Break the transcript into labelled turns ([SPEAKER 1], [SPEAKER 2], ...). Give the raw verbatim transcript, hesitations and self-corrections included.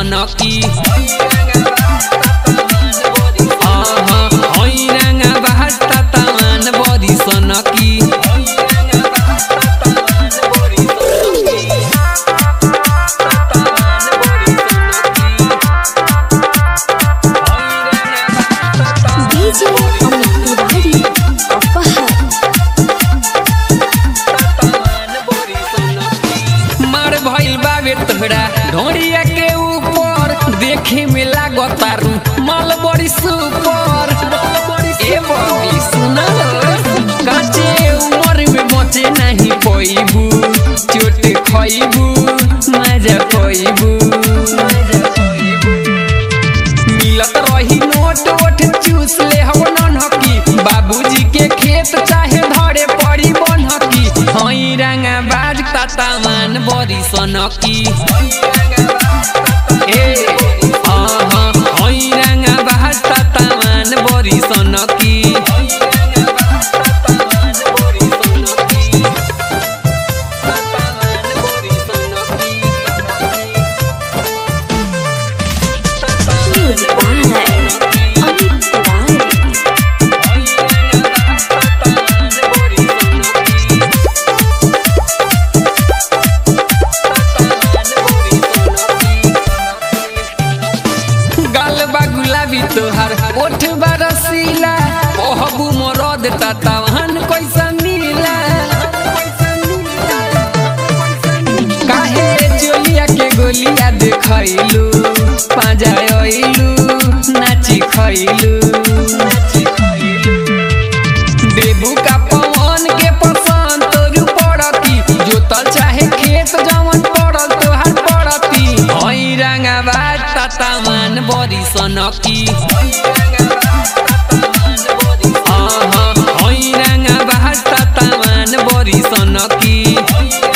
[SPEAKER 1] सनकी आहा होई रंगा बहता तमान बड़ी सनकी मार भइल बाबे तोहरा ढोरिया के ऊपर देखे में लागतारू माल बड़ी सुपर ए बड़ी सुना काचे उमर में बचे नहीं पइबू चोट खइबू मजा पइबू मिलत रही नोट ओठ चूस ले हो ननहकी बाबूजी के खेत चाहे धरे पड़ी बनहकी हई रंगा बाज तातामान बड़ी सनकी ए आहा हई रंगा बाज तातामान बड़ी सनकी तोहर ओठ बरसीला कहबू मरद तवन कैसा मिला काहे चोलिया के गोलिया देखैलू पाजा आइलू नाची खैलू देबू का पवन के पसंद तोरू पड़ती जोतल चाहे खेत जवन पड़ल तोहर पड़ती हई रंगाबाज तातामान बड़ी सनकी आहा हई रंगाबाज तातामान बड़ी सनकी।